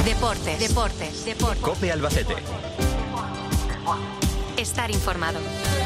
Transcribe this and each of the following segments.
Deportes. COPE Albacete. Estar informado.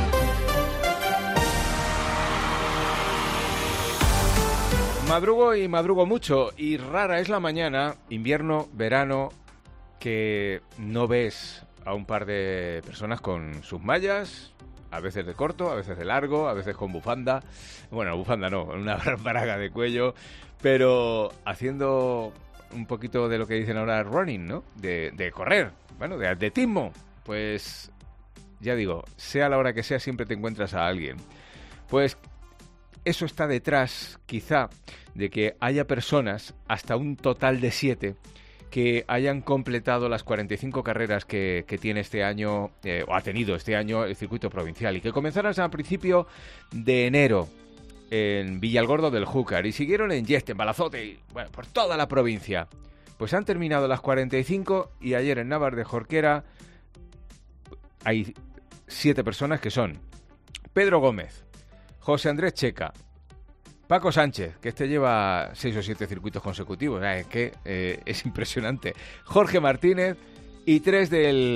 Madrugo y madrugo mucho, y rara es la mañana, invierno, verano, que no ves a un par de personas con sus mallas, a veces de corto, a veces de largo, a veces con bufanda. Bueno, bufanda no, una braga de cuello, pero haciendo un poquito de lo que dicen ahora running, ¿no? De correr, bueno, de atletismo. Pues ya digo, sea la hora que sea, siempre te encuentras a alguien. Pues eso está detrás, quizá, de que haya personas, hasta un total de 7, que hayan completado las 45 carreras que tiene este año, o ha tenido este año, el circuito provincial, y que comenzaron a principio de enero en Villalgordo del Júcar, y siguieron en Yeste, en Balazote, y bueno, por toda la provincia. Pues han terminado las 45, y ayer en Navas de Jorquera hay 7 personas que son Pedro Gómez, José Andrés Checa, Paco Sánchez, que lleva 6 o 7 circuitos consecutivos, es que es impresionante, Jorge Martínez, y 3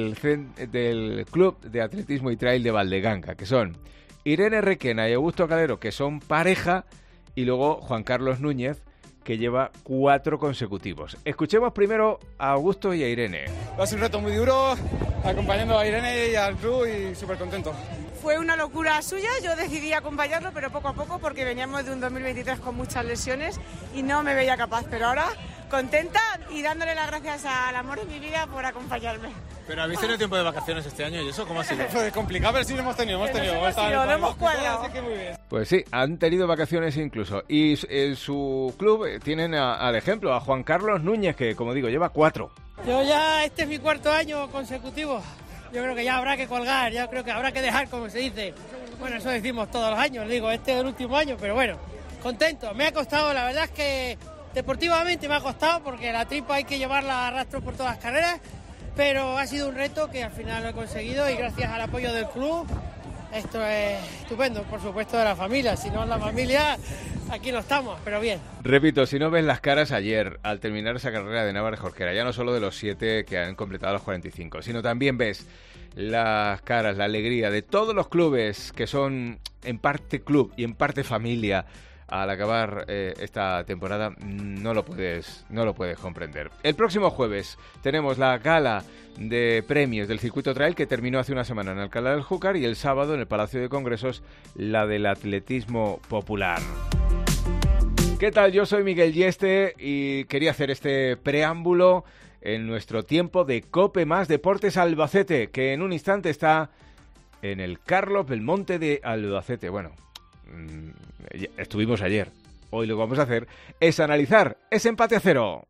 del Club de Atletismo y Trail de Valdeganca, que son Irene Requena y Augusto Calero, que son pareja, y luego Juan Carlos Núñez, que lleva 4 consecutivos. Escuchemos primero a Augusto y a Irene. Va a ser un reto muy duro, acompañando a Irene y al club, y súper contento. Fue una locura suya, yo decidí acompañarlo, pero poco a poco, porque veníamos de un 2023 con muchas lesiones y no me veía capaz, pero ahora contenta y dándole las gracias al amor de mi vida por acompañarme. Pero habéis tenido tiempo de vacaciones este año, ¿y eso cómo ha sido? Fue complicado, pero sí lo hemos tenido. Lo hemos cuadrado. Así que muy bien. Pues sí, han tenido vacaciones incluso. Y en su club tienen al ejemplo a Juan Carlos Núñez, que como digo, lleva 4. Yo ya, este es mi 4º año consecutivo. Yo creo que ya habrá que colgar, ya creo que habrá que dejar, como se dice. Bueno, eso decimos todos los años, digo, este es el último año, pero bueno, contento. Me ha costado, la verdad es que deportivamente me ha costado, porque la tripa hay que llevarla a rastro por todas las carreras, pero ha sido un reto que al final lo he conseguido, y gracias al apoyo del club, esto es estupendo, por supuesto de la familia, si no es la familia, aquí no estamos, pero bien. Repito, si no ves las caras ayer, al terminar esa carrera de Navas de Jorquera, ya no solo de los 7 que han completado los 45, sino también ves las caras, la alegría de todos los clubes que son en parte club y en parte familia. Al acabar esta temporada no lo puedes comprender. El próximo jueves tenemos la gala de premios del Circuito Trail, que terminó hace una semana en Alcalá del Júcar, y el sábado en el Palacio de Congresos la del Atletismo Popular. ¿Qué tal? Yo soy Miguel Yeste y quería hacer este preámbulo en nuestro tiempo de COPE más Deportes Albacete, que en un instante está en el Carlos Belmonte de Albacete. Bueno, estuvimos ayer. Hoy lo que vamos a hacer es analizar ese empate a 0.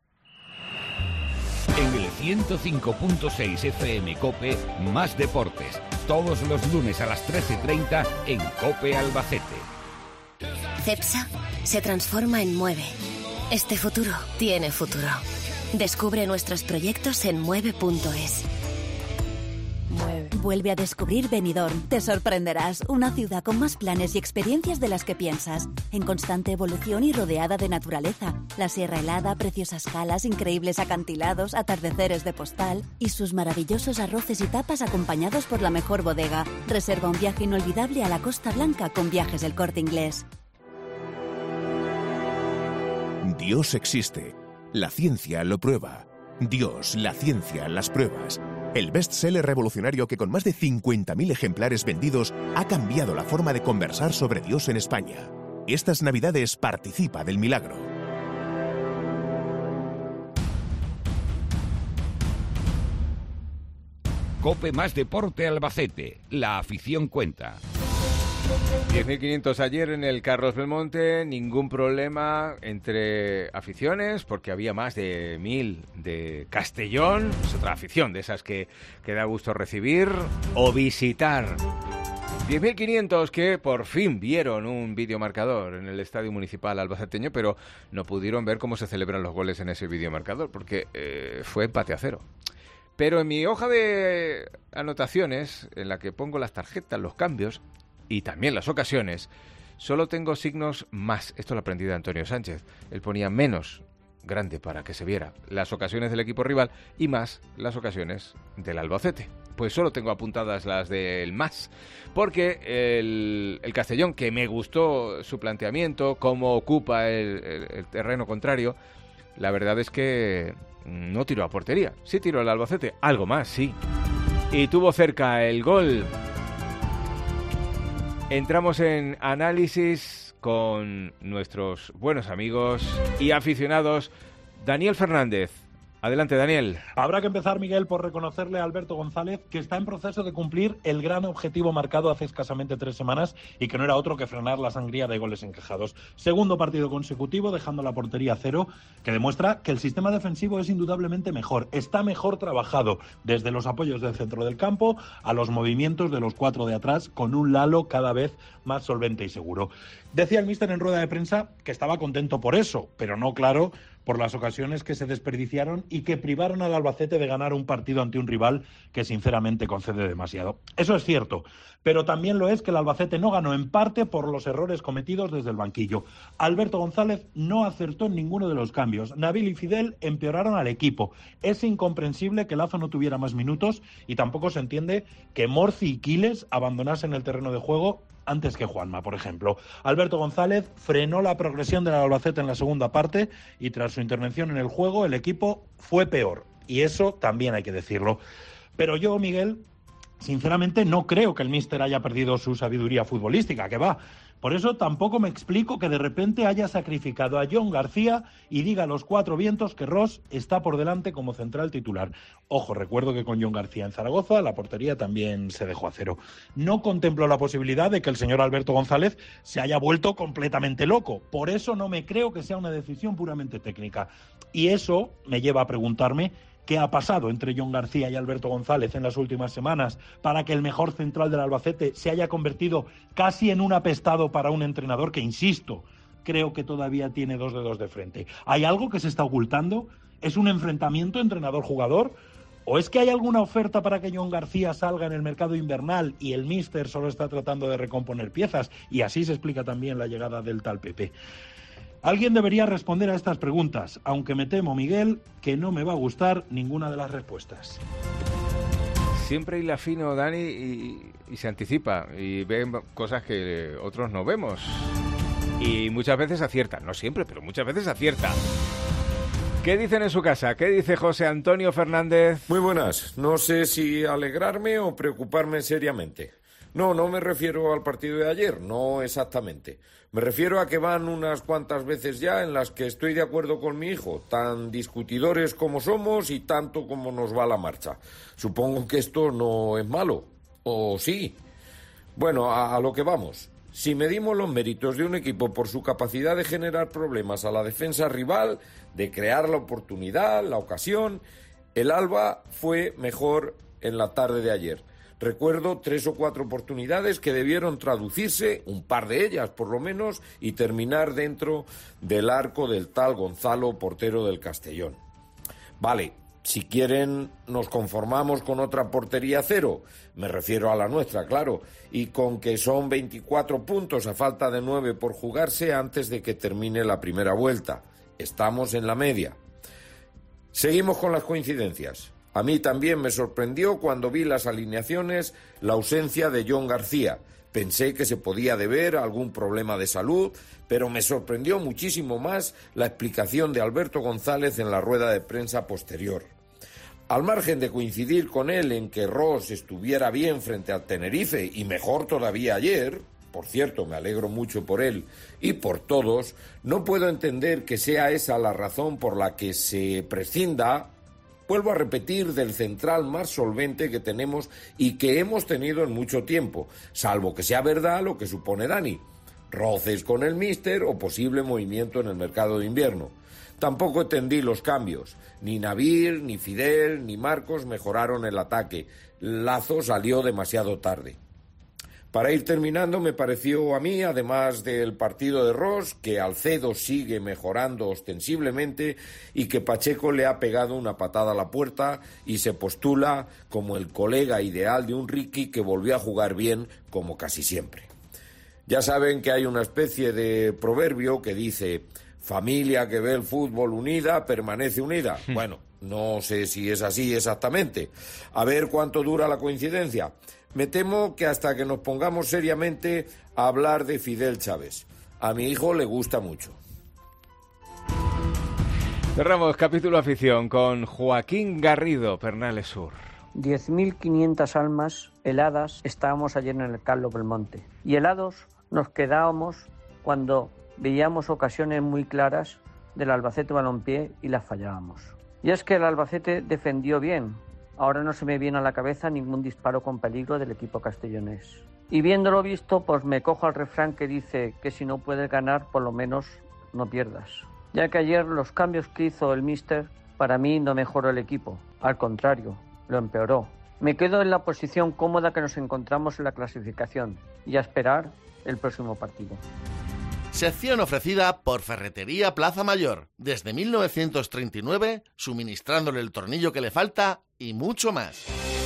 En el 105.6 FM COPE, más deportes. Todos los lunes a las 13:30 en COPE Albacete. CEPSA se transforma en Mueve. Este futuro tiene futuro. Descubre nuestros proyectos en mueve.es. Vuelve a descubrir Benidorm. Te sorprenderás. Una ciudad con más planes y experiencias de las que piensas. En constante evolución y rodeada de naturaleza. La Sierra Helada, preciosas calas, increíbles acantilados, atardeceres de postal y sus maravillosos arroces y tapas acompañados por la mejor bodega. Reserva un viaje inolvidable a la Costa Blanca con Viajes El Corte Inglés. Dios existe. La ciencia lo prueba. Dios, la ciencia, las pruebas. El bestseller revolucionario que con más de 50.000 ejemplares vendidos ha cambiado la forma de conversar sobre Dios en España. Estas Navidades participa del milagro. COPE más Deporte Albacete. La afición cuenta. 10.500 ayer en el Carlos Belmonte, ningún problema entre aficiones, porque había más de 1.000 de Castellón, es otra afición de esas que da gusto recibir o visitar. 10.500 que por fin vieron un videomarcador en el Estadio Municipal albaceteño, pero no pudieron ver cómo se celebran los goles en ese videomarcador, porque fue empate a 0. Pero en mi hoja de anotaciones, en la que pongo las tarjetas, los cambios y también las ocasiones, solo tengo signos más. Esto lo aprendí de Antonio Sánchez. Él ponía menos grande para que se viera las ocasiones del equipo rival y más las ocasiones del Albacete. Pues solo tengo apuntadas las del más, porque el Castellón, que me gustó su planteamiento, cómo ocupa el terreno contrario, la verdad es que no tiró a portería. Sí tiró el Albacete, algo más, sí. Y tuvo cerca el gol. Entramos en análisis con nuestros buenos amigos y aficionados. Daniel Fernández. Adelante, Daniel. Habrá que empezar, Miguel, por reconocerle a Alberto González que está en proceso de cumplir el gran objetivo marcado hace escasamente 3 semanas y que no era otro que frenar la sangría de goles encajados. Segundo partido consecutivo, dejando la portería a 0, que demuestra que el sistema defensivo es indudablemente mejor. Está mejor trabajado, desde los apoyos del centro del campo a los movimientos de los 4 de atrás, con un Lalo cada vez más solvente y seguro. Decía el míster en rueda de prensa que estaba contento por eso, pero no, claro, por las ocasiones que se desperdiciaron y que privaron al Albacete de ganar un partido ante un rival que sinceramente concede demasiado. Eso es cierto, pero también lo es que el Albacete no ganó en parte por los errores cometidos desde el banquillo. Alberto González no acertó en ninguno de los cambios. Nabil y Fidel empeoraron al equipo. Es incomprensible que Lazo no tuviera más minutos y tampoco se entiende que Morci y Quiles abandonasen el terreno de juego antes que Juanma, por ejemplo. Alberto González frenó la progresión del Albacete en la segunda parte y tras su intervención en el juego el equipo fue peor. Y eso también hay que decirlo. Pero yo, Miguel, sinceramente no creo que el míster haya perdido su sabiduría futbolística, que va. Por eso tampoco me explico que de repente haya sacrificado a Jon García y diga a los 4 vientos que Ross está por delante como central titular. Ojo, recuerdo que con Jon García en Zaragoza la portería también se dejó a 0. No contemplo la posibilidad de que el señor Alberto González se haya vuelto completamente loco. Por eso no me creo que sea una decisión puramente técnica. Y eso me lleva a preguntarme ¿qué ha pasado entre Jon García y Alberto González en las últimas semanas para que el mejor central del Albacete se haya convertido casi en un apestado para un entrenador que, insisto, creo que todavía tiene 2 dedos de frente? ¿Hay algo que se está ocultando? ¿Es un enfrentamiento entrenador-jugador? ¿O es que hay alguna oferta para que Jon García salga en el mercado invernal y el míster solo está tratando de recomponer piezas? Y así se explica también la llegada del tal Pepe. Alguien debería responder a estas preguntas, aunque me temo, Miguel, que no me va a gustar ninguna de las respuestas. Siempre hila fino, Dani, y se anticipa, y ve cosas que otros no vemos. Y muchas veces acierta, no siempre, pero muchas veces acierta. ¿Qué dicen en su casa? ¿Qué dice José Antonio Fernández? Muy buenas. No sé si alegrarme o preocuparme seriamente. No me refiero al partido de ayer, no exactamente. Me refiero a que van unas cuantas veces ya en las que estoy de acuerdo con mi hijo, tan discutidores como somos y tanto como nos va la marcha. Supongo que esto no es malo, ¿o sí? Bueno, a lo que vamos. Si medimos los méritos de un equipo por su capacidad de generar problemas a la defensa rival, de crear la oportunidad, la ocasión, el Alba fue mejor en la tarde de ayer. Recuerdo 3 o 4 oportunidades que debieron traducirse, un par de ellas por lo menos, y terminar dentro del arco del tal Gonzalo, portero del Castellón. Vale, si quieren nos conformamos con otra portería 0, me refiero a la nuestra, claro, y con que son 24 puntos a falta de 9 por jugarse antes de que termine la primera vuelta. Estamos en la media. Seguimos con las coincidencias. A mí también me sorprendió cuando vi las alineaciones la ausencia de Jon García. Pensé que se podía deber a algún problema de salud, pero me sorprendió muchísimo más la explicación de Alberto González en la rueda de prensa posterior. Al margen de coincidir con él en que Ross estuviera bien frente al Tenerife y mejor todavía ayer, por cierto, me alegro mucho por él y por todos, no puedo entender que sea esa la razón por la que se prescinda, vuelvo a repetir, del central más solvente que tenemos y que hemos tenido en mucho tiempo, salvo que sea verdad lo que supone Dani, roces con el míster o posible movimiento en el mercado de invierno. Tampoco entendí los cambios, ni Nabil, ni Fidel, ni Marcos mejoraron el ataque, Lazo salió demasiado tarde. Para ir terminando, me pareció a mí, además del partido de Ross, que Alcedo sigue mejorando ostensiblemente y que Pacheco le ha pegado una patada a la puerta y se postula como el colega ideal de un Ricky que volvió a jugar bien como casi siempre. Ya saben que hay una especie de proverbio que dice: familia que ve el fútbol unida permanece unida. Bueno, no sé si es así exactamente. A ver cuánto dura la coincidencia. Me temo que hasta que nos pongamos seriamente a hablar de Fidel Chávez. A mi hijo le gusta mucho. Cerramos capítulo afición con Joaquín Garrido, Pernales Sur. 10.500 almas heladas estábamos ayer en el Carlos Belmonte. Y helados nos quedábamos cuando veíamos ocasiones muy claras del Albacete Balompié y las fallábamos. Y es que el Albacete defendió bien. Ahora no se me viene a la cabeza ningún disparo con peligro del equipo castellonés. Y viéndolo visto, pues me cojo al refrán que dice que si no puedes ganar, por lo menos no pierdas. Ya que ayer los cambios que hizo el míster, para mí no mejoró el equipo. Al contrario, lo empeoró. Me quedo en la posición cómoda que nos encontramos en la clasificación y a esperar el próximo partido. Sección ofrecida por Ferretería Plaza Mayor. Desde 1939, suministrándole el tornillo que le falta y mucho más.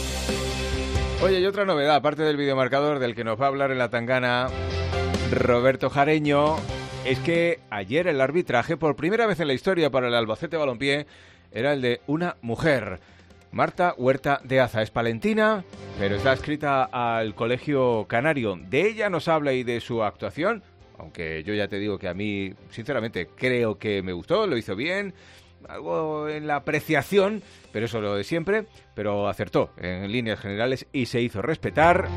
Oye, y otra novedad, aparte del videomarcador del que nos va a hablar en la tangana Roberto Jareño, es que ayer el arbitraje, por primera vez en la historia para el Albacete Balompié, era el de una mujer. Marta Huerta de Aza es palentina, pero está adscrita al Colegio Canario. De ella nos habla y de su actuación, aunque yo ya te digo que a mí, sinceramente, creo que me gustó, lo hizo bien, algo en la apreciación, pero eso lo de siempre, pero acertó en líneas generales y se hizo respetar.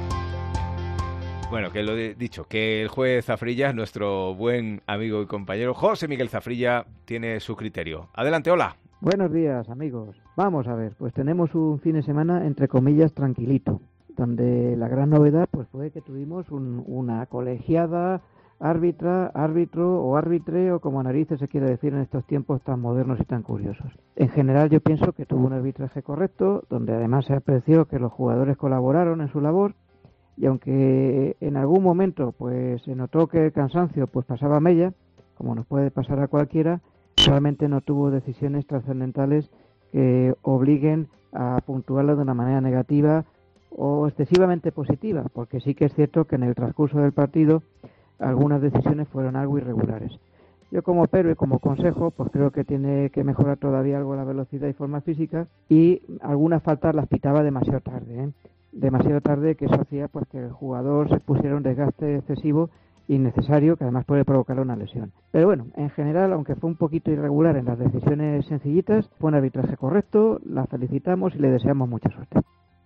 Bueno, que lo he dicho, que el juez Zafrilla, nuestro buen amigo y compañero José Miguel Zafrilla, tiene su criterio. Adelante, hola. Buenos días, amigos. Vamos a ver, pues tenemos un fin de semana, entre comillas, tranquilito, donde la gran novedad pues fue que tuvimos una colegiada árbitro o arbitre, o como narices se quiere decir en estos tiempos tan modernos y tan curiosos. En general yo pienso que tuvo un arbitraje correcto, donde además se apreció que los jugadores colaboraron en su labor, y aunque en algún momento pues se notó que el cansancio pues pasaba mella, como nos puede pasar a cualquiera, realmente no tuvo decisiones trascendentales que obliguen a puntuarlo de una manera negativa o excesivamente positiva, porque sí que es cierto que en el transcurso del partido algunas decisiones fueron algo irregulares. Yo como pero y como consejo, pues creo que tiene que mejorar todavía algo la velocidad y forma física, y algunas faltas las pitaba demasiado tarde, demasiado tarde, que eso hacía pues que el jugador se pusiera un desgaste excesivo innecesario, que además puede provocar una lesión. Pero bueno, en general, aunque fue un poquito irregular en las decisiones sencillitas, fue un arbitraje correcto, la felicitamos y le deseamos mucha suerte.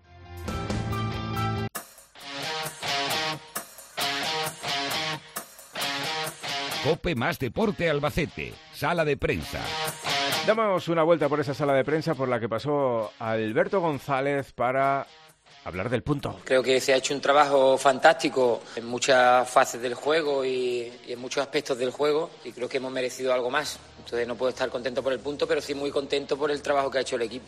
COPE más Deporte Albacete, sala de prensa. Damos una vuelta por esa sala de prensa por la que pasó Alberto González para hablar del punto. Creo que se ha hecho un trabajo fantástico en muchas fases del juego y en muchos aspectos del juego, y creo que hemos merecido algo más. Entonces no puedo estar contento por el punto, pero sí muy contento por el trabajo que ha hecho el equipo.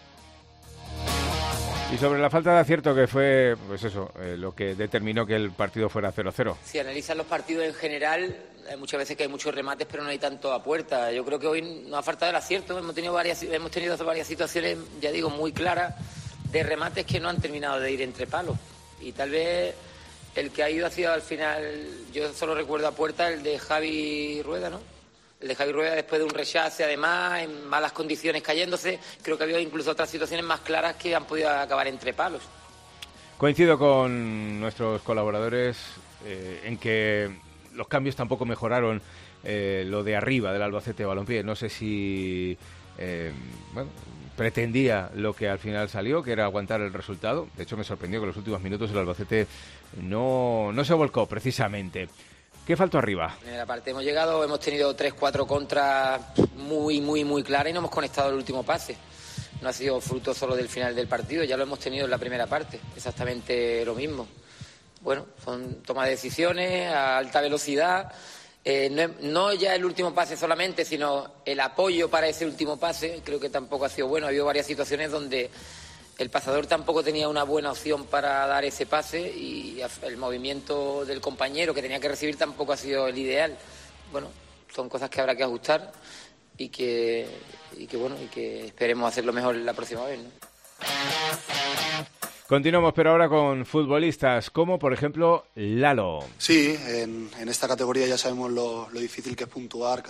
Y sobre la falta de acierto, que fue, pues eso, lo que determinó que el partido fuera 0-0. Si analizan los partidos en general, hay muchas veces que hay muchos remates, pero no hay tanto a puerta. Yo creo que hoy nos ha faltado el acierto. Hemos tenido varias situaciones, ya digo, muy claras, de remates que no han terminado de ir entre palos. Y tal vez el que ha ido hacia al final, yo solo recuerdo a puerta el de Javi Rueda, ¿no? El de Javi Rueda después de un rechace, además, en malas condiciones cayéndose. Creo que ha habido incluso otras situaciones más claras que han podido acabar entre palos. Coincido con nuestros colaboradores en que los cambios tampoco mejoraron lo de arriba del Albacete Balompié. No sé si pretendía lo que al final salió, que era aguantar el resultado. De hecho, me sorprendió que en los últimos minutos el Albacete no se volcó precisamente. ¿Qué faltó arriba? En la parte hemos tenido 3-4 contras muy claras y no hemos conectado el último pase. No ha sido fruto solo del final del partido, ya lo hemos tenido en la primera parte, exactamente lo mismo. Bueno, son tomas de decisiones a alta velocidad, no ya el último pase solamente, sino el apoyo para ese último pase, creo que tampoco ha sido bueno. Ha habido varias situaciones donde el pasador tampoco tenía una buena opción para dar ese pase y el movimiento del compañero que tenía que recibir tampoco ha sido el ideal. Bueno, son cosas que habrá que ajustar y que esperemos hacerlo mejor la próxima vez, ¿no? Continuamos, pero ahora con futbolistas como, por ejemplo, Lalo. Sí, en esta categoría ya sabemos lo difícil que es puntuar.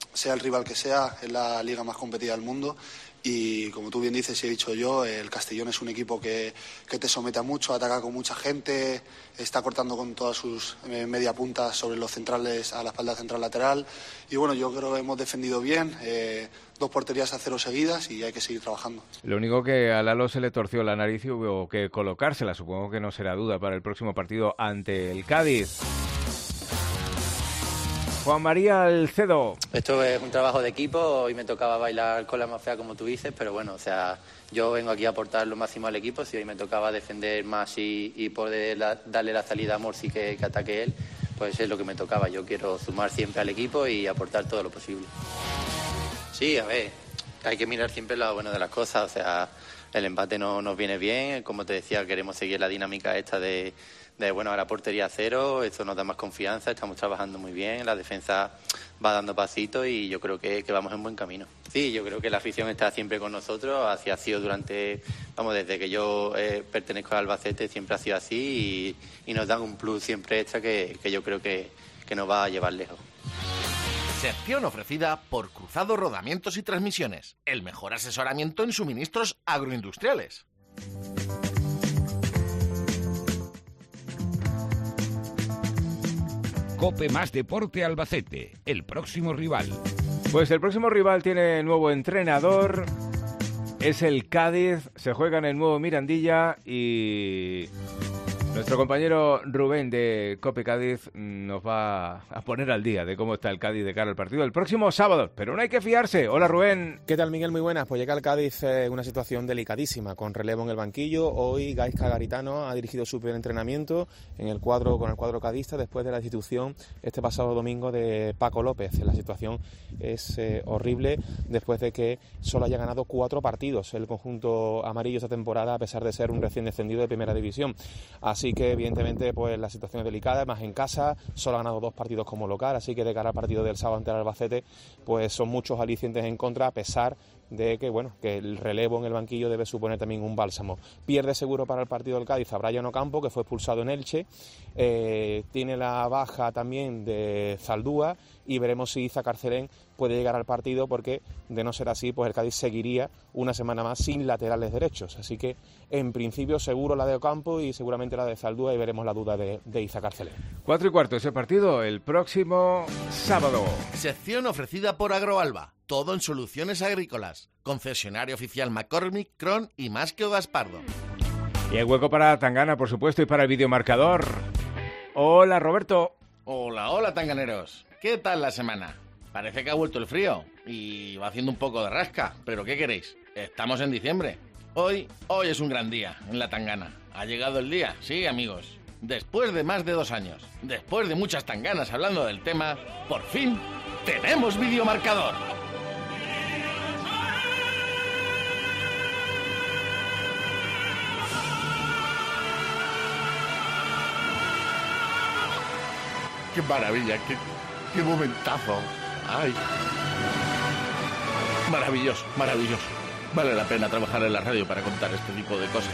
sea el rival que sea, es la liga más competida del mundo. Y como tú bien dices y he dicho yo, el Castellón es un equipo que te somete a mucho, ataca con mucha gente, está cortando con todas sus media puntas sobre los centrales a la espalda central lateral. Y bueno, yo creo que hemos defendido bien, 2 porterías a 0 seguidas y hay que seguir trabajando. Lo único que a Lalo se le torció la nariz y hubo que colocársela, supongo que no será duda para el próximo partido ante el Cádiz. Juan María Alcedo. Esto es un trabajo de equipo, hoy me tocaba bailar con la más fea como tú dices, pero bueno, o sea, yo vengo aquí a aportar lo máximo al equipo, si hoy me tocaba defender más y poder darle la salida a Morsi que ataque él, pues es lo que me tocaba, yo quiero sumar siempre al equipo y aportar todo lo posible. Sí, a ver, hay que mirar siempre lo bueno de las cosas, o sea, el empate no nos viene bien, como te decía, queremos seguir la dinámica esta de bueno, ahora portería 0, esto nos da más confianza, estamos trabajando muy bien, la defensa va dando pasitos y yo creo que vamos en buen camino. Sí, yo creo que la afición está siempre con nosotros, así ha sido desde que yo pertenezco al Albacete, siempre ha sido así y nos dan un plus siempre extra que yo creo que nos va a llevar lejos. Sección ofrecida por Cruzado Rodamientos y Transmisiones, el mejor asesoramiento en suministros agroindustriales. COPE Más Deporte Albacete, el próximo rival. Pues el próximo rival tiene nuevo entrenador, es el Cádiz, se juega en el nuevo Mirandilla y nuestro compañero Rubén de COPE Cádiz nos va a poner al día de cómo está el Cádiz de cara al partido el próximo sábado, pero no hay que fiarse. Hola Rubén. ¿Qué tal Miguel? Muy buenas. Pues llega el Cádiz una situación delicadísima, con relevo en el banquillo. Hoy Gaizka Garitano ha dirigido su primer entrenamiento con el cuadro cadista después de la destitución este pasado domingo de Paco López. La situación es horrible después de que solo haya ganado 4 partidos el conjunto amarillo esta temporada, a pesar de ser un recién descendido de primera división. Así que evidentemente pues la situación es delicada, más en casa, solo ha ganado 2 partidos como local, así que de cara al partido del sábado ante el Albacete pues son muchos alicientes en contra, a pesar de que bueno, que el relevo en el banquillo debe suponer también un bálsamo. Pierde seguro para el partido del Cádiz a Brian Ocampo, que fue expulsado en Elche, tiene la baja también de Zaldúa y veremos si Iza Carcelén puede llegar al partido, porque de no ser así pues el Cádiz seguiría una semana más sin laterales derechos, así que en principio seguro la de Ocampo y seguramente la de Zaldúa y veremos la duda de Iza Carcelén. 4:15 ese partido el próximo sábado. Sección ofrecida por Agroalba, todo en soluciones agrícolas, concesionario oficial McCormick, Cron y Masquio Gaspardo. Y el hueco para Tangana, por supuesto, y para el videomarcador. Hola Roberto. Hola tanganeros, ¿qué tal la semana? Parece que ha vuelto el frío y va haciendo un poco de rasca, pero ¿qué queréis? Estamos en diciembre. Hoy es un gran día en la Tangana. Ha llegado el día, sí amigos. Después de más de 2 años, después de muchas tanganas hablando del tema, por fin tenemos videomarcador. ¡Qué maravilla! ¡Qué momentazo! ¡Ay! Maravilloso. Vale la pena trabajar en la radio para contar este tipo de cosas.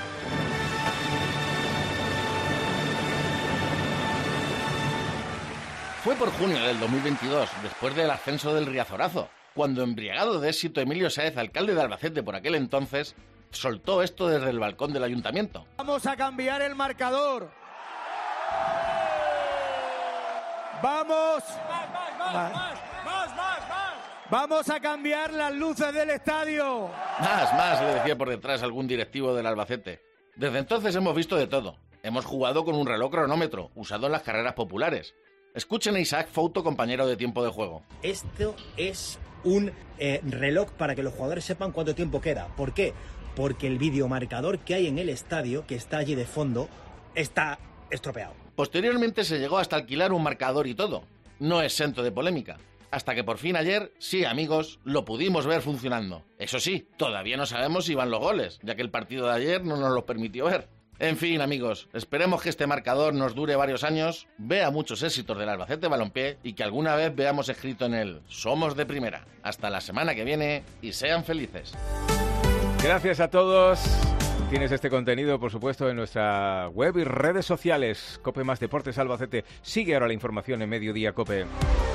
Fue por junio del 2022, después del ascenso del Riazorazo, cuando, embriagado de éxito, Emilio Sáez, alcalde de Albacete por aquel entonces, soltó esto desde el balcón del ayuntamiento. Vamos a cambiar el marcador. Vamos a cambiar las luces del estadio. Más, le decía por detrás algún directivo del Albacete. Desde entonces hemos visto de todo. Hemos jugado con un reloj cronómetro, usado en las carreras populares. Escuchen a Isaac Fouto, compañero de tiempo de juego. Esto es un reloj para que los jugadores sepan cuánto tiempo queda. ¿Por qué? Porque el videomarcador que hay en el estadio, que está allí de fondo, está estropeado. Posteriormente se llegó hasta alquilar un marcador y todo. No exento de polémica. Hasta que por fin ayer, sí amigos, lo pudimos ver funcionando. Eso sí, todavía no sabemos si van los goles, ya que el partido de ayer no nos lo permitió ver. En fin amigos, esperemos que este marcador nos dure varios años, vea muchos éxitos del Albacete Balompié y que alguna vez veamos escrito en él: Somos de primera. Hasta la semana que viene y sean felices. Gracias a todos. Tienes este contenido, por supuesto, en nuestra web y redes sociales. COPE Más Deportes Albacete. Sigue ahora la información en Mediodía COPE.